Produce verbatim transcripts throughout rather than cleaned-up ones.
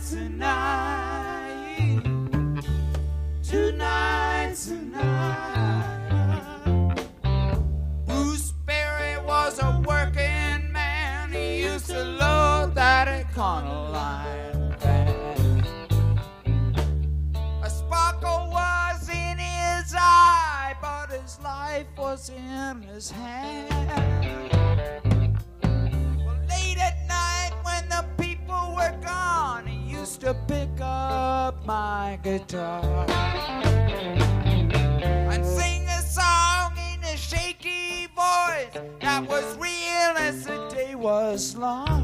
tonight, tonight, tonight. Bruce Berry was a working man. He used to load that Econoline van. A sparkle was in his eye, but his life was in his hand. Well, late at night when the people were gone, he used to pick up my guitar and sing a song in a shaky voice that was real as the day was long.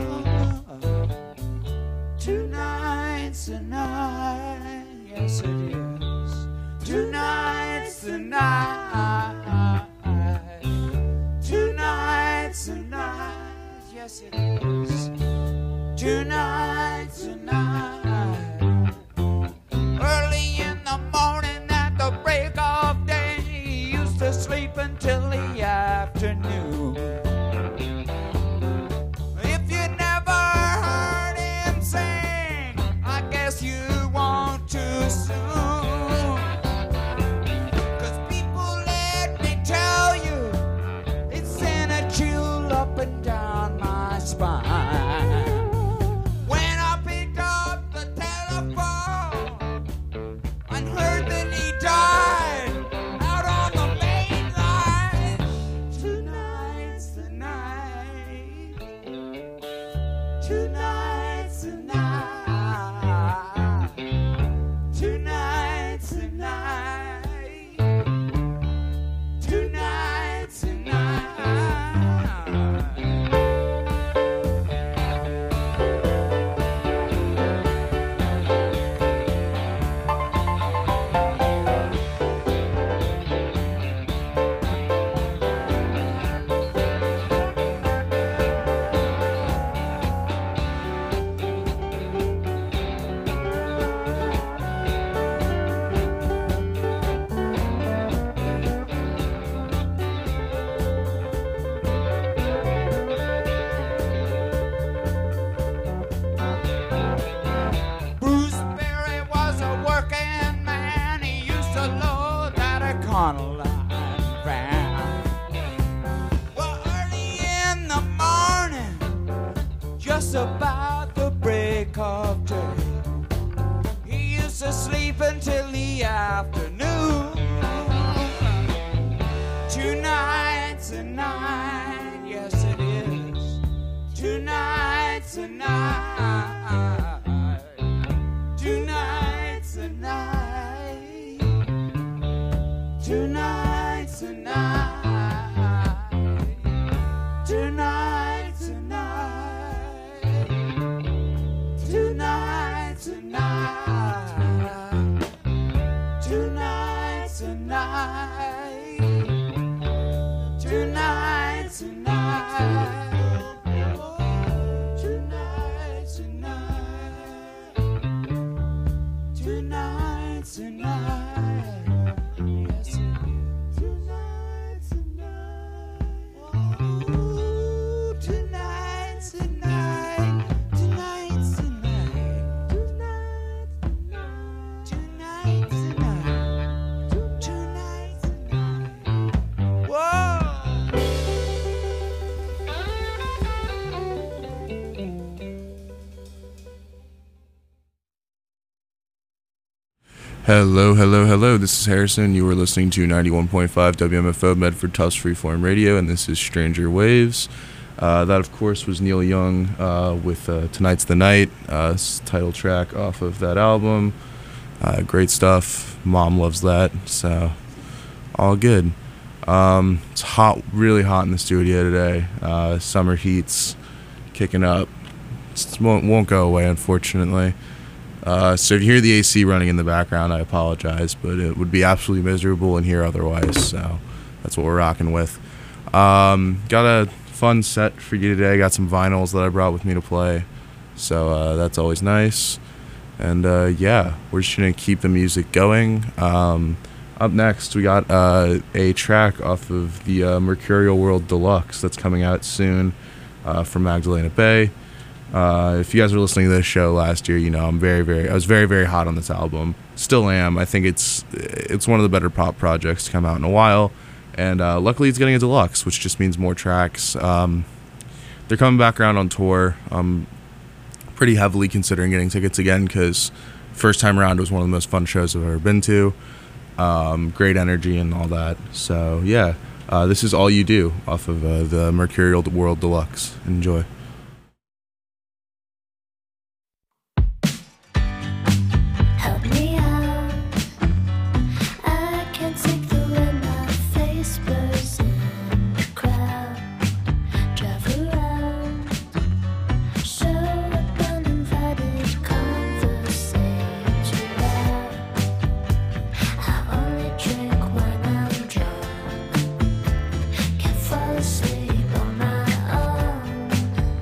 Tonight's the night, yes it is. Tonight's the night. Tonight's the night, yes it is. Tonight's the night. Early in the morning at the break of day, he used to sleep until the afternoon. If you never heard him sing, I guess you want to soon. 'Cause people, let me tell you, it sent a chill up and down my spine. When I picked up the telephone and heard that he died out on the main line. Tonight's the night. Tonight's the night. Tonight's the night. Tonight's the night. Bruce Berry was a working man. He used to load that Econoline van. Well, early in the morning, just about the break of day, he used to sleep until the afternoon. Tonight's the night, yes it is. Tonight's the night. Tonight's the night. Tonight's the night. Tonight's the night. Tonight's the night. Tonight's the night. Tonight's the night. Tonight's the night. Tonight's the night. Yes, it is. Tonight's the night. Ooh, tonight's the night. Tonight's the night. Tonight's the night. Tonight's the night. Whoa. Hello, hello, hello. This is Harrison. You are listening to ninety-one point five W M F O Medford Tufts Freeform Radio, and this is Stranger Waves. Uh, that, of course, was Neil Young uh, with uh, Tonight's the Night, uh, title track off of that album. Uh, great stuff. Mom loves that, so all good. Um, it's hot, really hot in the studio today. Uh, summer heat's kicking up. It won't, won't go away, unfortunately. Uh, so if you hear the A C running in the background, I apologize, but it would be absolutely miserable in here otherwise, so that's what we're rocking with. Um, got a fun set for you today. Got some vinyls that I brought with me to play, so uh, that's always nice. And uh, yeah, we're just going to keep the music going. Um, up next, we got uh, a track off of the uh, Mercurial World Deluxe that's coming out soon uh, from Magdalena Bay. Uh, if you guys were listening to this show last year, you know I'm very, very, I was very, very hot on this album. Still am. I think it's it's one of the better pop projects to come out in a while, and uh, luckily it's getting a deluxe, which just means more tracks. Um, they're coming back around on tour. Um, pretty heavily considering getting tickets again because first time around was one of the most fun shows I've ever been to. Um, great energy and all that. So yeah, uh, this is All You Do off of uh, the Mercurial World Deluxe. Enjoy. Sleep on my own.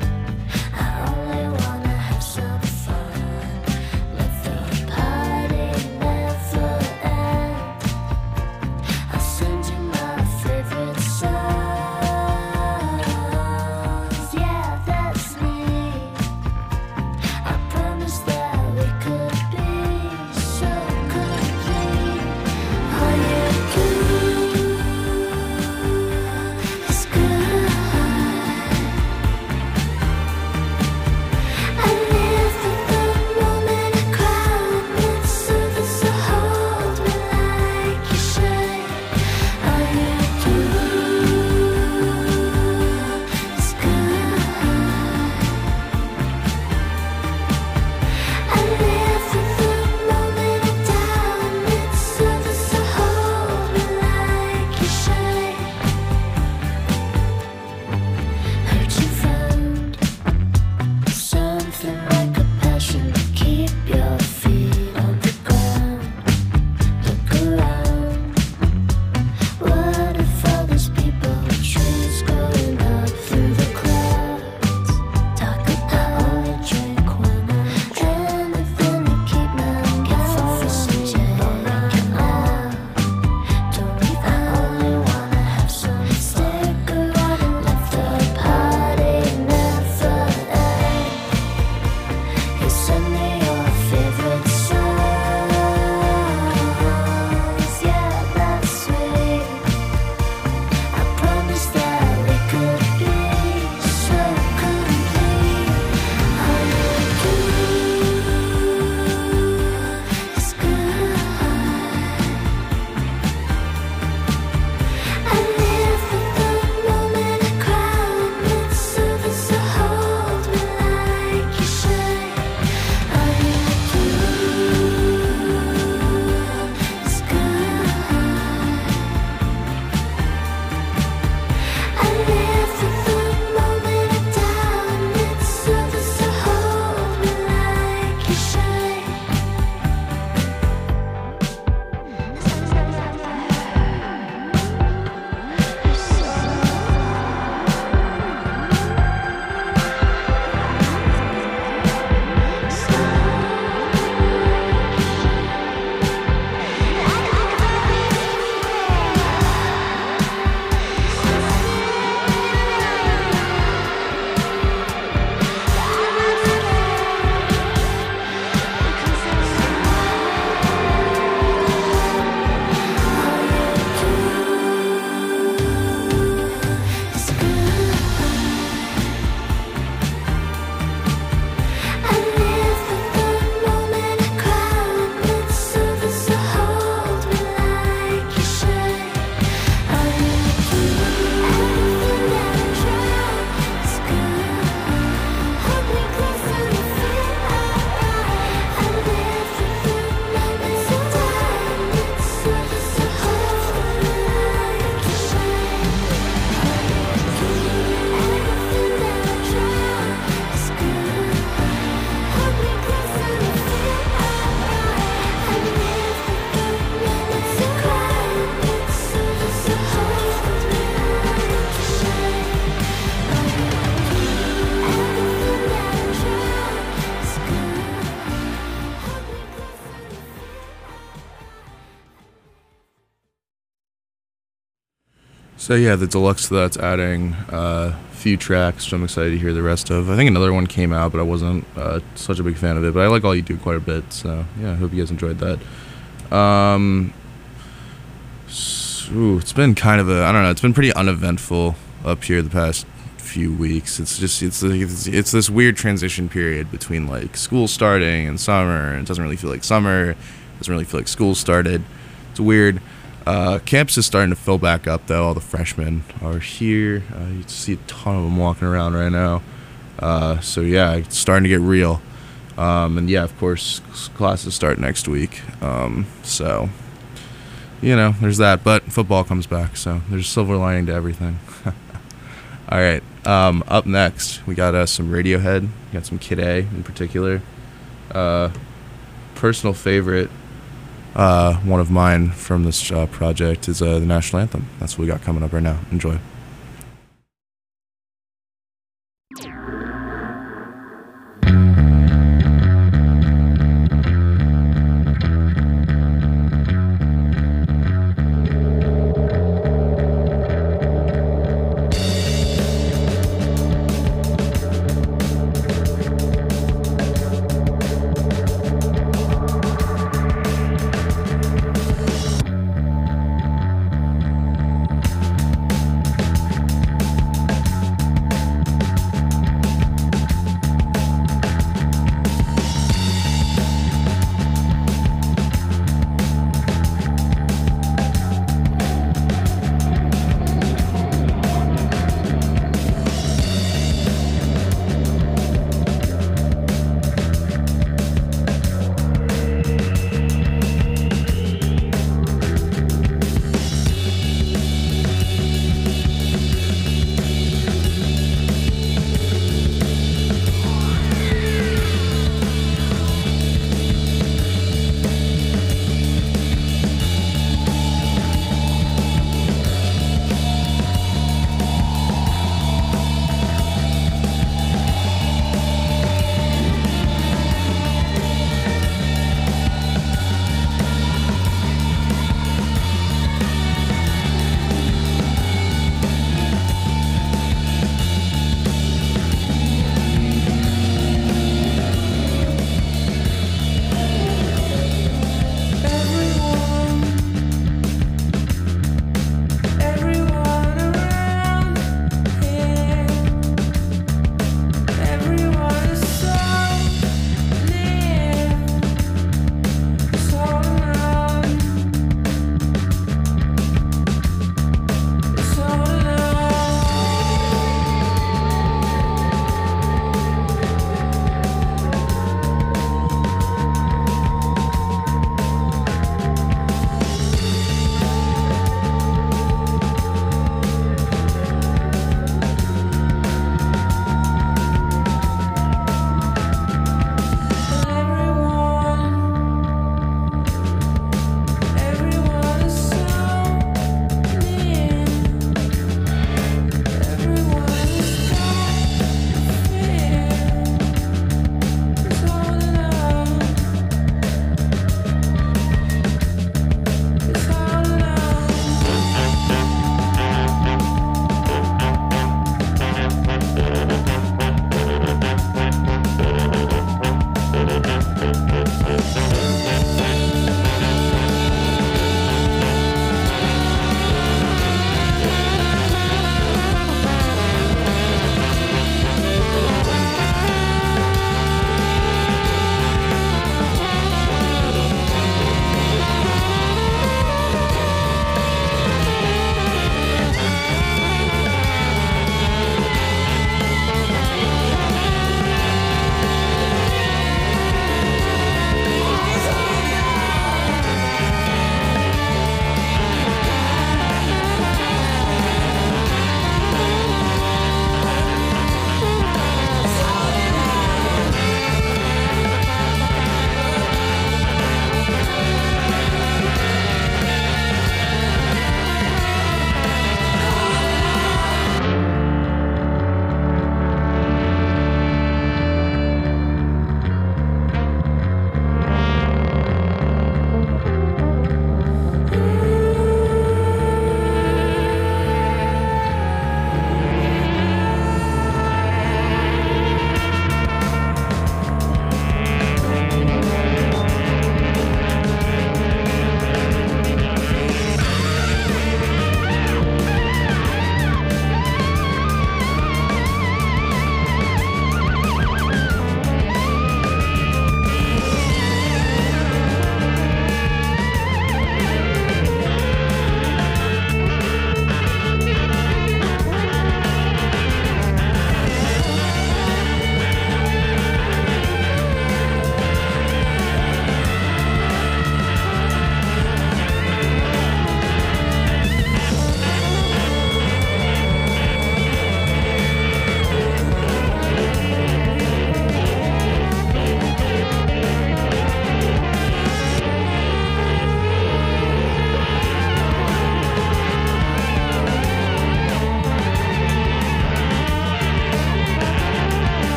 So yeah, the deluxe to that's adding uh, a few tracks, which I'm excited to hear the rest of. I think another one came out, but I wasn't uh, such a big fan of it. But I like All You Do quite a bit, so yeah, I hope you guys enjoyed that. Um, so, ooh, it's been kind of a, I don't know, it's been pretty uneventful up here the past few weeks. It's just, it's, it's, it's this weird transition period between like school starting and summer, and it doesn't really feel like summer, it doesn't really feel like school started. It's weird. Uh, campus is starting to fill back up, though. All the freshmen are here. Uh, you see a ton of them walking around right now. Uh, so, yeah, it's starting to get real. Um, and, yeah, of course, classes start next week. Um, so, you know, there's that. But football comes back, so there's a silver lining to everything. All right. Um, up next, we got uh, some Radiohead. We got some Kid A in particular. Uh, personal favorite. Uh, one of mine from this uh, project is uh, the National Anthem. That's what we got coming up right now. Enjoy.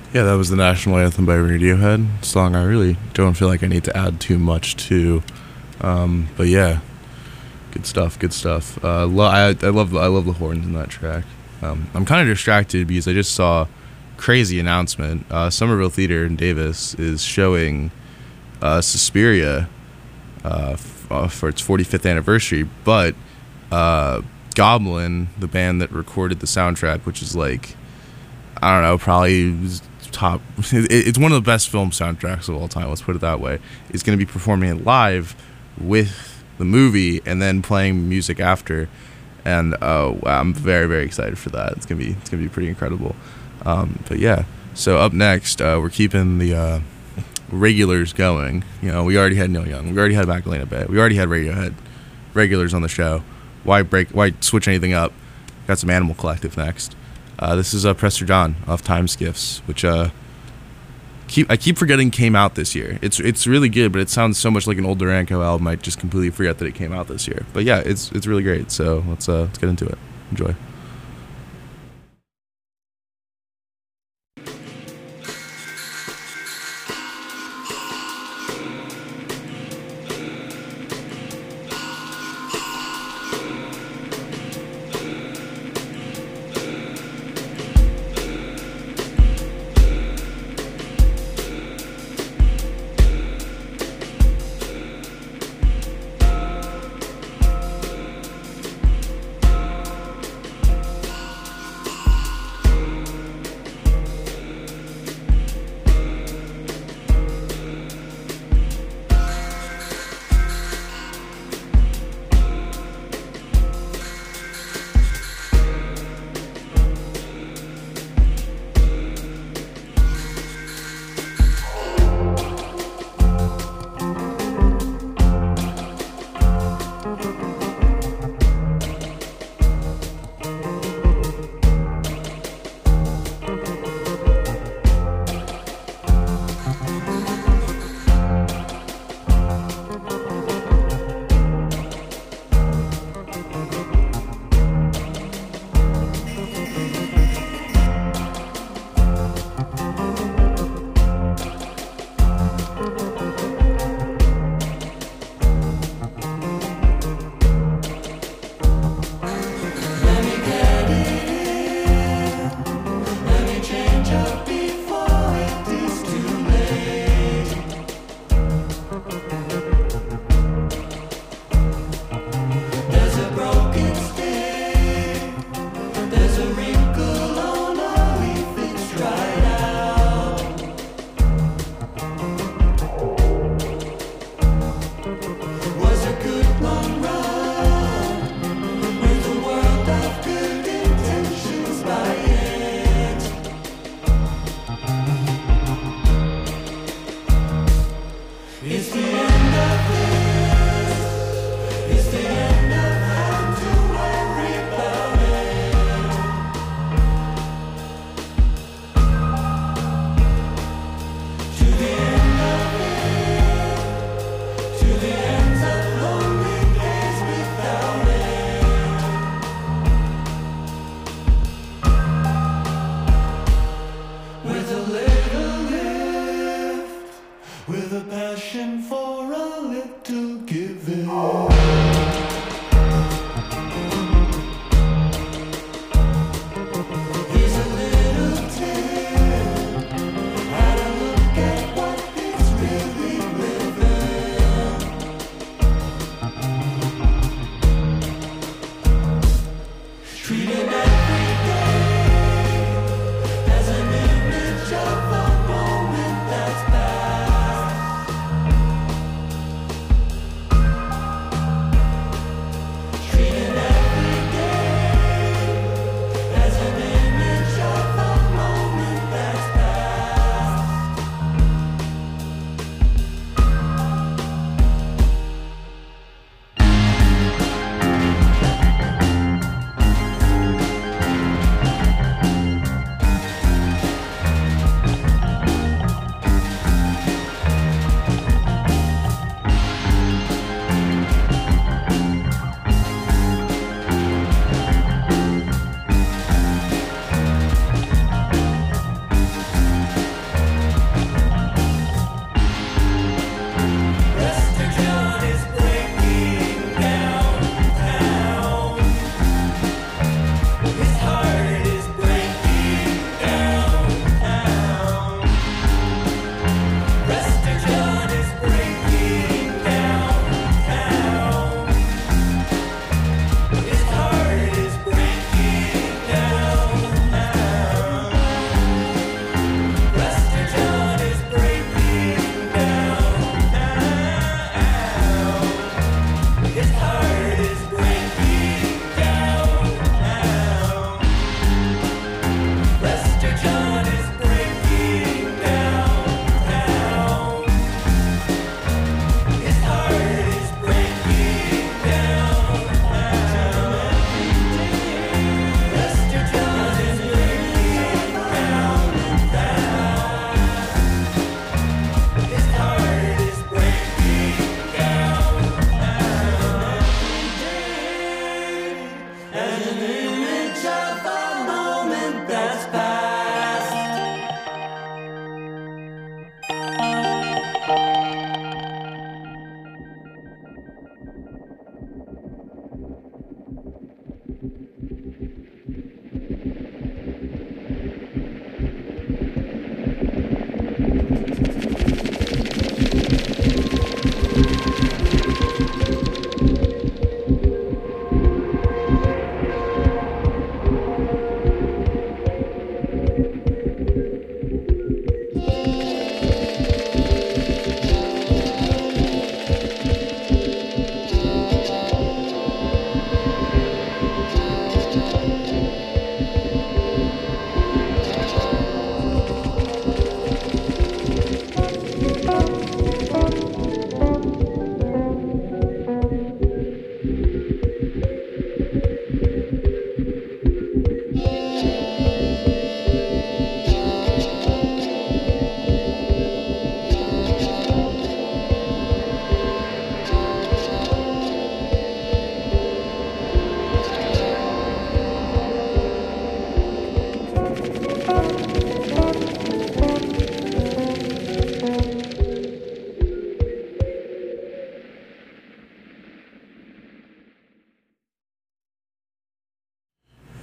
Yeah, that was the national anthem by Radiohead. Song I really don't feel like I need to add too much to. Um, but yeah, good stuff. Good stuff. Uh, lo- I, I love I love the horns in that track. Um, I'm kind of distracted because I just saw crazy announcement. Uh, Somerville Theater in Davis is showing uh, Suspiria uh, f- uh, for its forty-fifth anniversary, but uh, Goblin, the band that recorded the soundtrack, which is like, I don't know, probably top, it's one of the best film soundtracks of all time, let's put it that way, is going to be performing it live with the movie and then playing music after. And uh, I'm very, very excited for that. It's gonna be it's gonna be pretty incredible. Um, but yeah, so up next, uh, we're keeping the uh, regulars going. You know, we already had Neil Young, we already had Magdalena Bay, we already had Radiohead. Regulars on the show. Why break? Why switch anything up? Got some Animal Collective next. Uh, this is uh, Prester John of Time Skiffs, which uh, keep I keep forgetting came out this year. It's it's really good, but it sounds so much like an old Durango album. I just completely forget that it came out this year. But yeah, it's it's really great. So let's uh, let's get into it. Enjoy.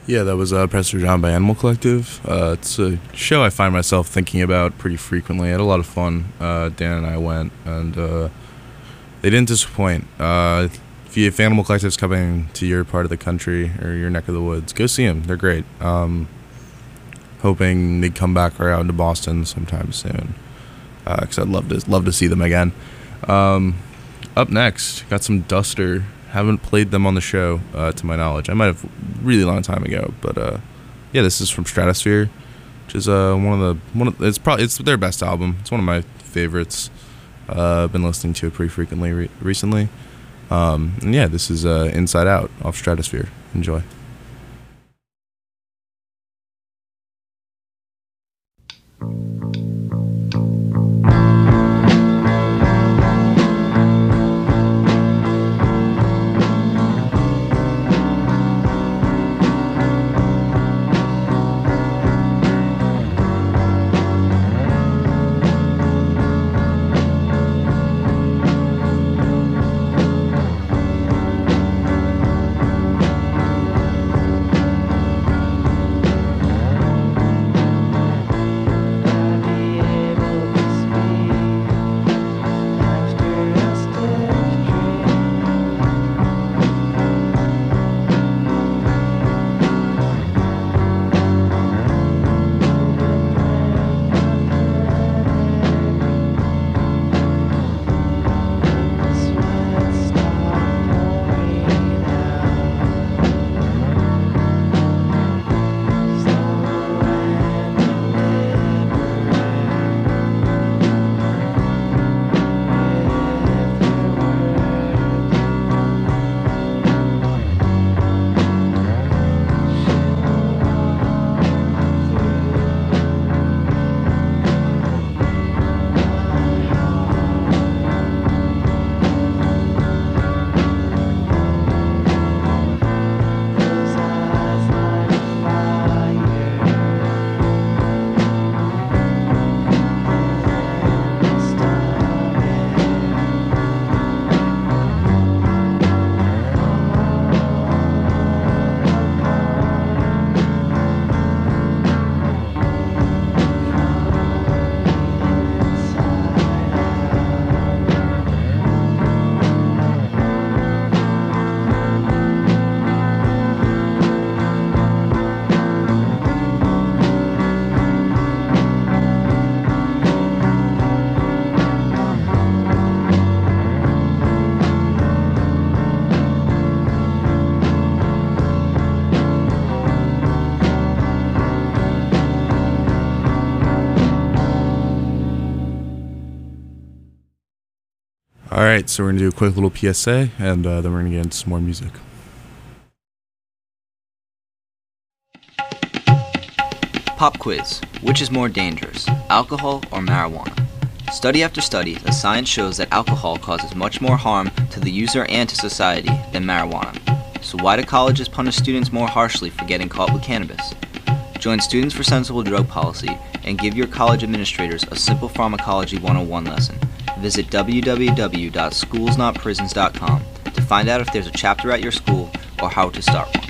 Yeah, that was uh, Pressure John by Animal Collective. Uh, it's a show I find myself thinking about pretty frequently. I had a lot of fun. Uh, Dan and I went, and uh, they didn't disappoint. Uh, if, you, if Animal Collective's coming to your part of the country or your neck of the woods, go see them. They're great. Um, hoping they come back around to Boston sometime soon, because uh, I'd love to love to see them again. Um, up next, got some Duster. Haven't played them on the show, uh, to my knowledge. I might have really long time ago, but uh, yeah, this is from Stratosphere, which is uh, one of the one. Of, it's probably it's their best album. It's one of my favorites. Uh, I've been listening to it pretty frequently re- recently. Um, and yeah, this is uh, Inside Out off Stratosphere. Enjoy. All right, so we're going to do a quick little P S A, and uh, then we're going to get into some more music. Pop quiz. Which is more dangerous, alcohol or marijuana? Study after study, the science shows that alcohol causes much more harm to the user and to society than marijuana. So why do colleges punish students more harshly for getting caught with cannabis? Join Students for Sensible Drug Policy and give your college administrators a simple pharmacology one oh one lesson. Visit w w w dot schools not prisons dot com to find out if there's a chapter at your school or how to start one.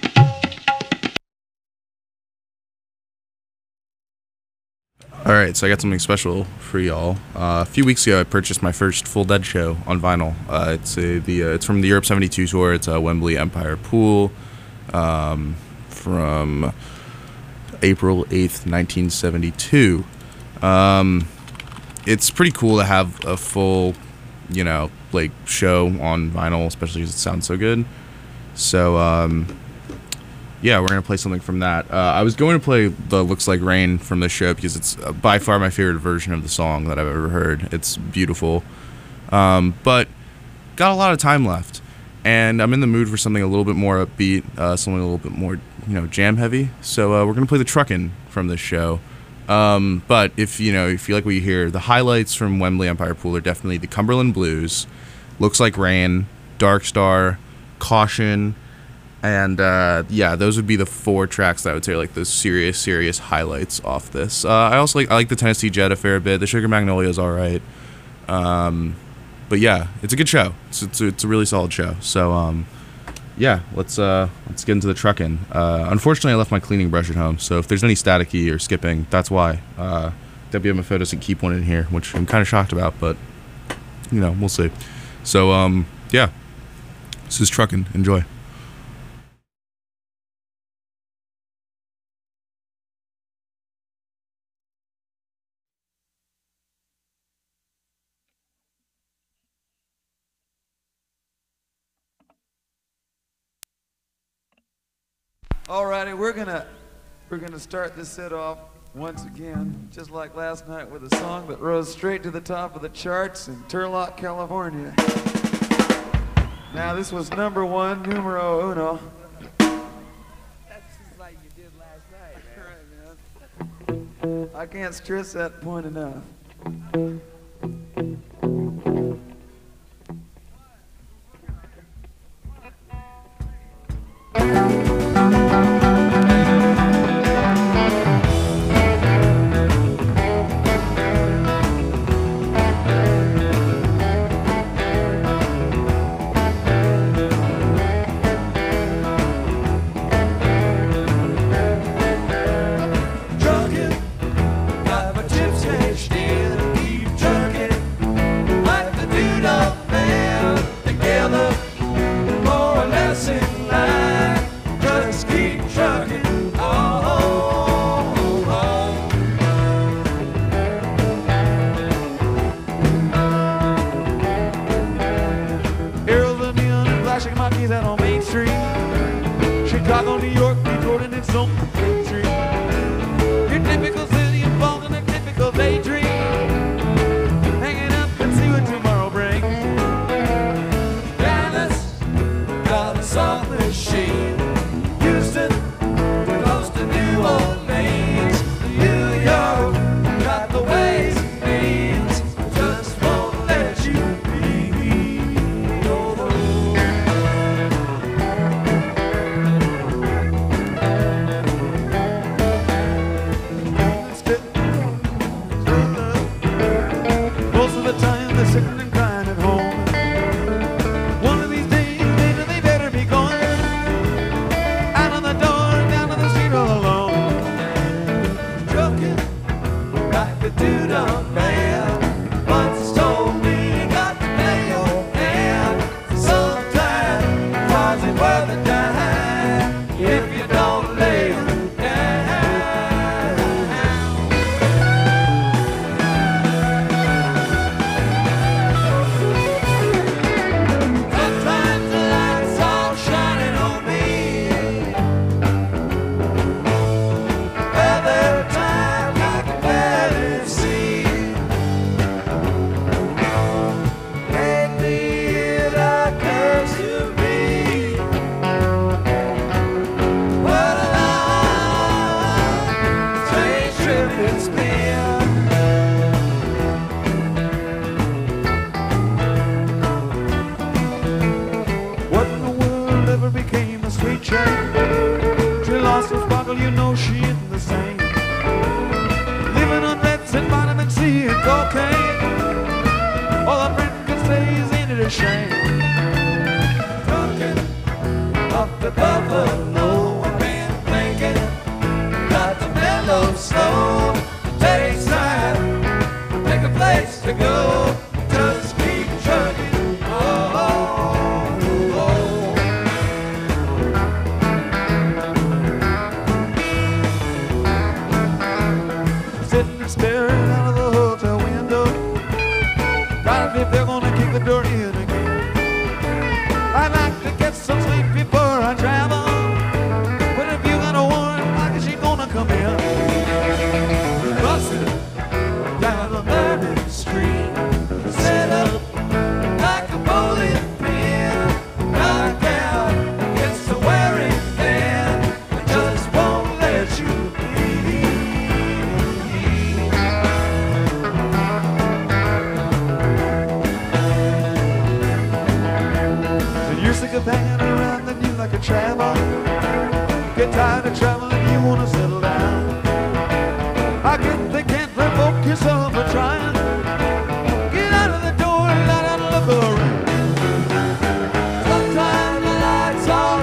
All right, so I got something special for y'all. Uh, a few weeks ago, I purchased my first Full Dead show on vinyl. Uh, it's a, the uh, it's from the Europe seventy-two tour. It's a Wembley Empire Pool um, from April eighth, nineteen seventy-two. Um, it's pretty cool to have a full, you know, like show on vinyl, especially because it sounds so good. So, um, yeah, we're going to play something from that. Uh, I was going to play the Looks Like Rain from this show because it's uh, by far my favorite version of the song that I've ever heard. It's beautiful. Um, but got a lot of time left, and I'm in the mood for something a little bit more upbeat, uh, something a little bit more, you know, jam heavy. So uh, we're going to play the Truckin' from this show. Um, but if, you know, if you like what you hear, the highlights from Wembley Empire Pool are definitely the Cumberland Blues, Looks Like Rain, Dark Star, Caution, and uh, yeah, those would be the four tracks that I would say are like the serious, serious highlights off this. Uh, I also like I like the Tennessee Jet a fair bit. The Sugar Magnolia is all right, um, but yeah, it's a good show. It's it's a, it's a really solid show. So um, yeah, let's uh, let's get into the trucking. Uh, unfortunately, I left my cleaning brush at home, so if there's any staticky or skipping, that's why. Uh, W M F O doesn't keep one in here, which I'm kind of shocked about, but you know, we'll see. So um, yeah, this is trucking. Enjoy. Alrighty, we're gonna we're gonna start this set off once again, just like last night, with a song that rose straight to the top of the charts in Turlock, California. Now this was number one, numero uno. That's just like you did last night, man. Right, man. I can't stress that point enough. Chicago, New York, Detroit, and its own country. Your typical city involved in a typical daydream. Hanging up and see what tomorrow brings. Dallas, got a song machine. Houston, close to New Orleans. New York, got the ways and means. Just won't let you be. No, no. Most of the time they're sitting and crying at home. One of these days, later they better be going out on the door, down on the street all alone. Trucking like the dude on man once told me you got to pay your hand. Sometimes cause it's worth a dime if you don't lay them down. Sometimes the light's all shining on me. Other times I can barely see. Lately it occurs to me, what a long, strange trip it's been. What in the world ever became a sweet chain? She lost her sparkle, you know she isn't the same. Living on meds and vitamin C and cocaine. All a friend can say is, ain't it a shame? Drunken off the buffalo, I've been thinking, got to mellow slow. Take time, pick a place to go. Just keep trucking. Oh, oh, oh. Sitting and staring out of the hotel window, trying to see if they're gonna kick the door in again. I'd like to get some sleep before I travel, but if you got a warrant, like is she gonna come in? Busted down a Bourbon Street, set up like a bowling pin, knocked out against the wearing thin, I just won't let you be. And you're sick of hanging around and you like to travel. Get tired of traveling, you wanna settle down. I get they can't provoke yourself for trying. Get out of the door and let out look around. Sometimes the lights are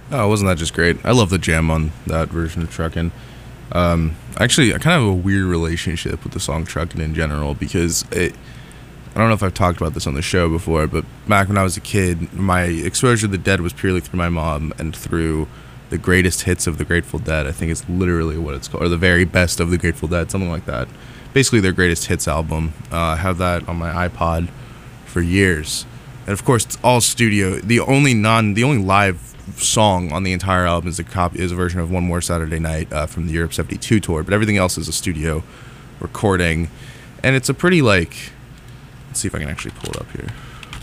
Oh, wasn't that just great? I love the jam on that version of Truckin'. Um, actually, I kind of have a weird relationship with the song Truckin' in general because it. I don't know if I've talked about this on the show before, but back when I was a kid, my exposure to the Dead was purely through my mom and through the greatest hits of the Grateful Dead. I think it's literally what it's called, or the very best of the Grateful Dead, something like that. Basically, their greatest hits album. Uh, I have that on my iPod for years, and of course, it's all studio. The only non, the only live song on the entire album is a copy, is a version of One More Saturday Night uh, from the Europe seventy-two tour, but everything else is a studio recording, and it's a pretty like. Let's see if I can actually pull it up here.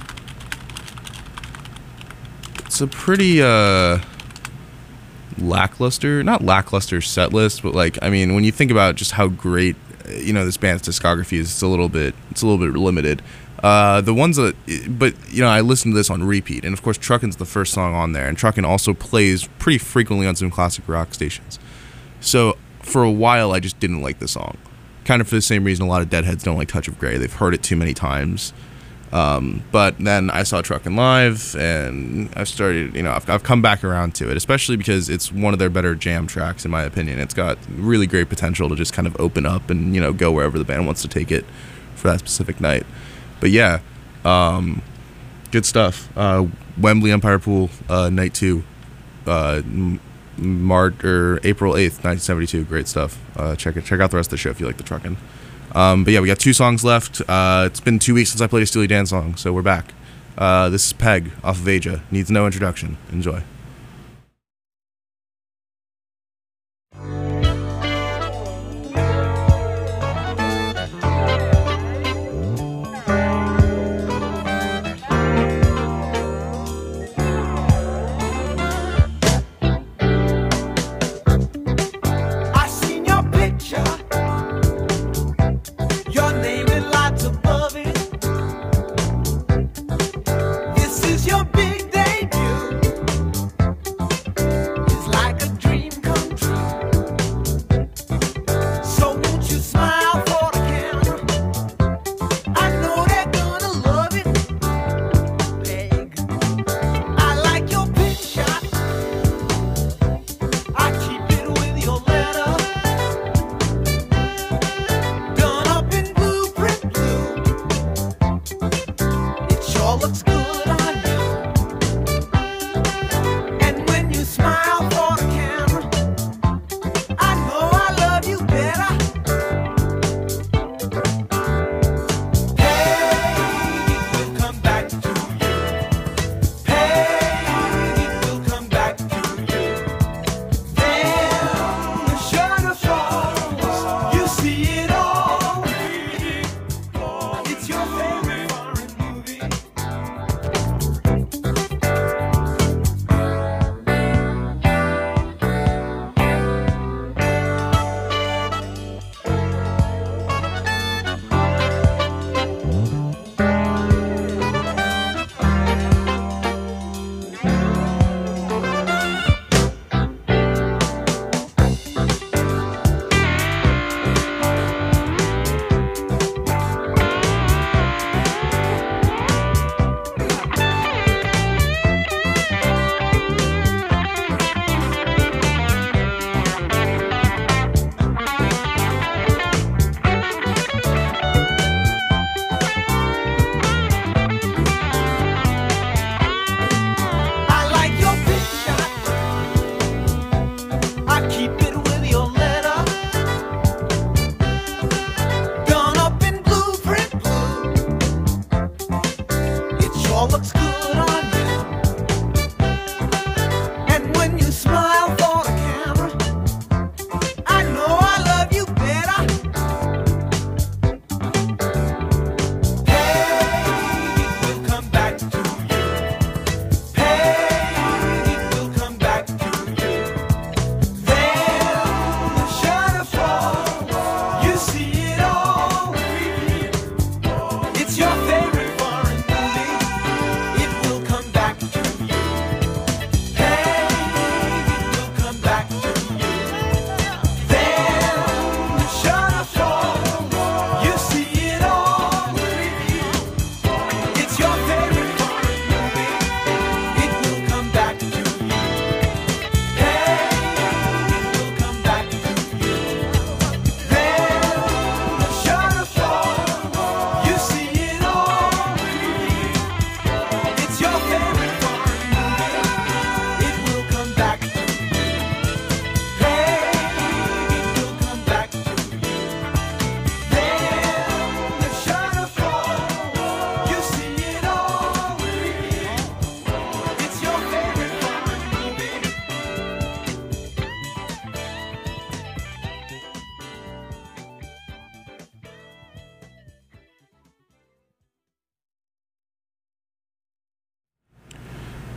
It's a pretty uh, lackluster, not lackluster set list, but like, I mean, when you think about just how great, you know, this band's discography is, it's a little bit, it's a little bit limited. Uh, the ones that, but you know, I listened to this on repeat, and of course, Truckin's the first song on there, and Truckin' also plays pretty frequently on some classic rock stations. So for a while, I just didn't like the song. Kind of for the same reason a lot of Deadheads don't like Touch of Grey. They've heard it too many times. Um, but then I saw Truckin' live, and I've started, you know, I've, I've come back around to it, especially because it's one of their better jam tracks, in my opinion. It's got really great potential to just kind of open up and, you know, go wherever the band wants to take it for that specific night. But yeah, um, good stuff. Uh, Wembley Empire Pool, uh, night two. Uh, March or April eighth, nineteen seventy-two. Great stuff. Uh, check it. Check out the rest of the show if you like the Truckin'. Um, but yeah, we got two songs left. Uh, it's been two weeks since I played a Steely Dan song, so we're back. Uh, this is Peg off of Aja. Needs no introduction. Enjoy. This is your big debut.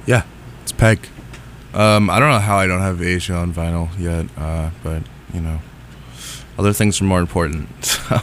Yeah, it's Peg. Um, I don't know how I don't have Asia on vinyl yet, uh, but, you know, other things are more important, so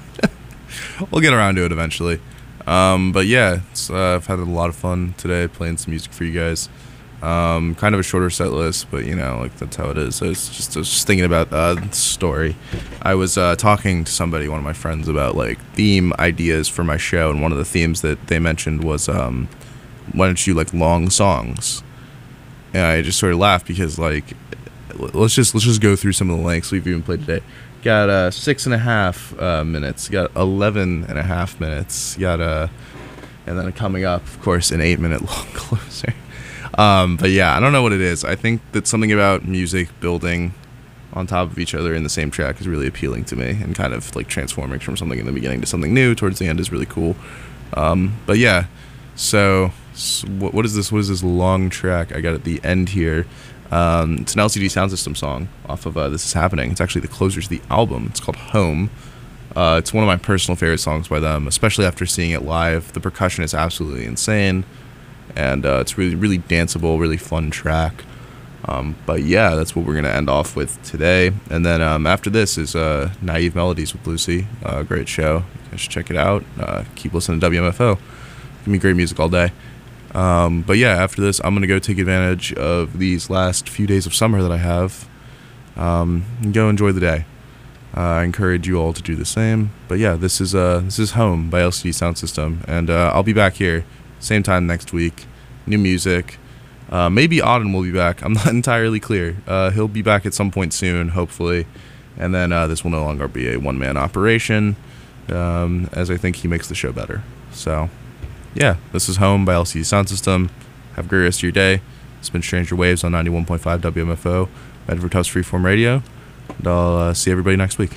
we'll get around to it eventually. Um, but yeah, it's, uh, I've had a lot of fun today playing some music for you guys. Um, kind of a shorter set list, but, you know, like, that's how it is. I was just, I was just thinking about uh, the story. I was uh, talking to somebody, one of my friends, about, like, theme ideas for my show, and one of the themes that they mentioned was, um, why don't you, like, long songs? And I just sort of laughed because, like, let's just let's just go through some of the lengths we've even played today. Got uh, six and a half uh, minutes. Got eleven and a half minutes. Got uh, and then coming up, of course, an eight minute long closer. Um, but yeah, I don't know what it is. I think that something about music building on top of each other in the same track is really appealing to me, and kind of like transforming from something in the beginning to something new towards the end is really cool. Um, but yeah, so. So what, what is this? What is this long track I got at the end here? Um, it's an L C D Sound System song off of uh, This Is Happening. It's actually the closer to the album. It's called Home. Uh, it's one of my personal favorite songs by them, especially after seeing it live. The percussion is absolutely insane, and uh, it's really, really danceable, really fun track. Um, but yeah, that's what we're going to end off with today. And then um, after this is uh, Naive Melodies with Lucy. Uh, great show. You guys should check it out. Uh, keep listening to W M F O. Give me great music all day. Um, but yeah, after this, I'm going to go take advantage of these last few days of summer that I have, um, and go enjoy the day. Uh, I encourage you all to do the same. But yeah, this is uh, this is Home by L C D Sound System, and uh, I'll be back here, same time next week, new music. Uh, maybe Auden will be back. I'm not entirely clear. Uh, he'll be back at some point soon, hopefully, and then uh, this will no longer be a one-man operation, um, as I think he makes the show better. So... yeah, this is Home by L C D Sound System. Have a great rest of your day. It's been Stranger Waves on ninety-one point five W M F O, Medford Tufts Freeform Radio. And I'll uh, see everybody next week.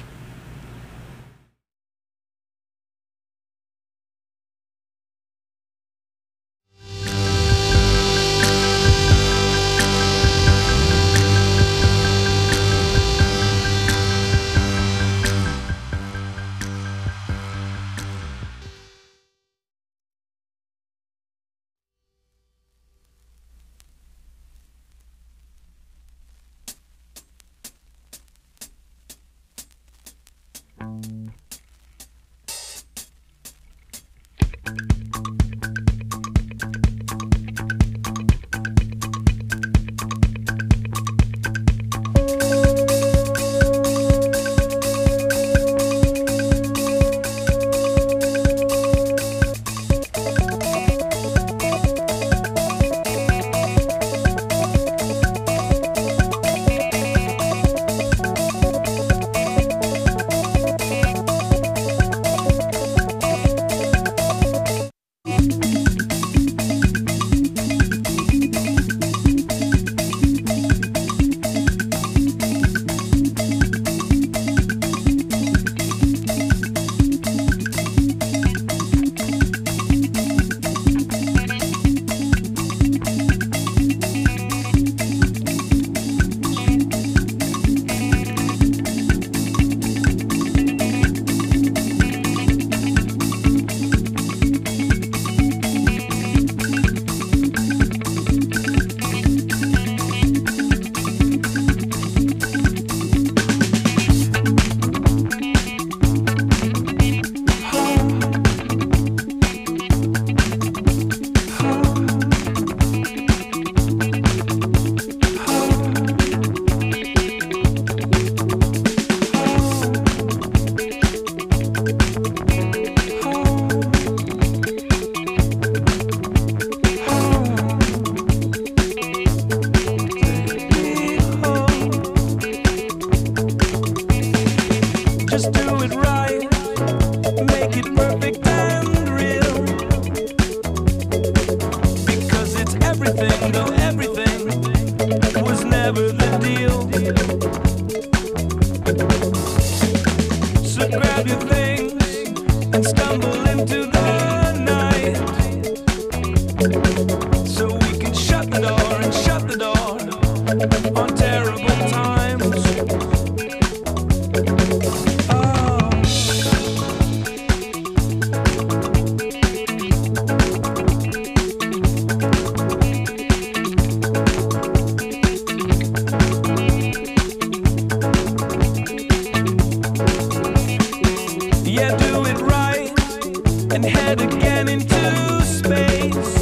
and head again into space.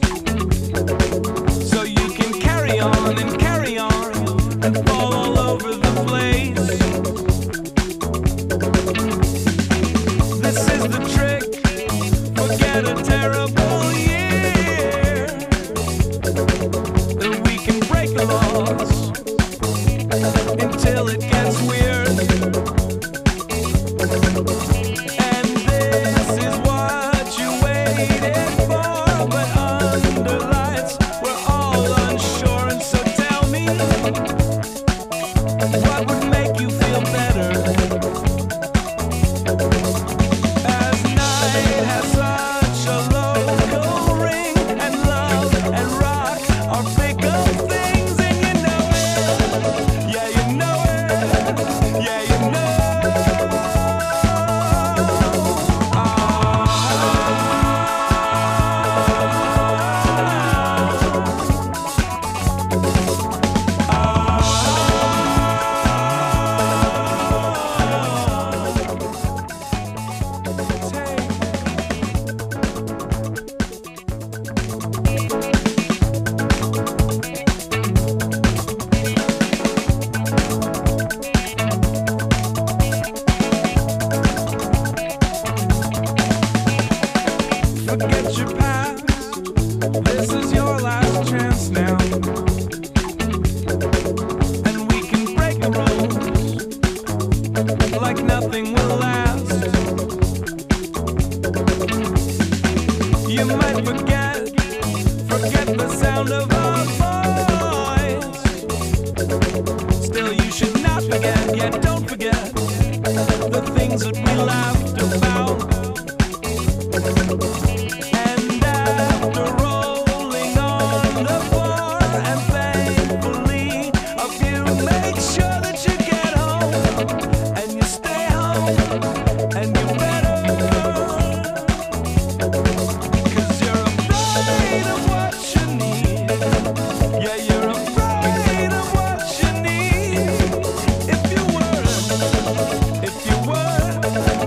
So you can carry on and carry on and fall all over the place. This is the trick, forget a terrible year. Then we can break the laws until it gets weird. And this is what you waited for, but under lights we're all unsure. And so tell me, what would make you feel better? As night has such a local ring, and love and rock are bigger things, and you know it. Yeah, you know it. Yeah, you know. Forget your past, this is your last chance now. And we can break the rules like nothing will last. You might forget, forget the sound of our voice. Still you should not forget, yet don't forget the things that we laughed about. And after rolling on the floor, and thankfully a few make sure that you get home, and you stay home, and you better, 'cause you're afraid of what you need. Yeah, you're afraid of what you need. If you were, if you were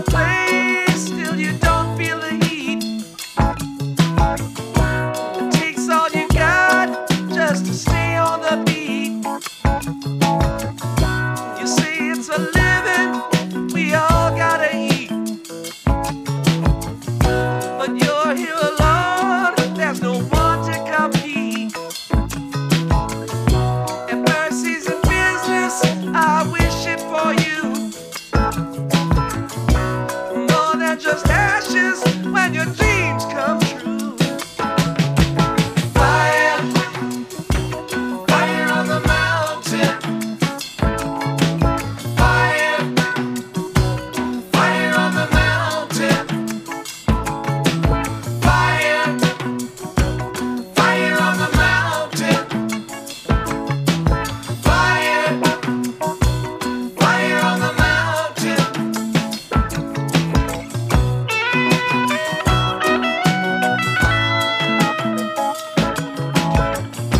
play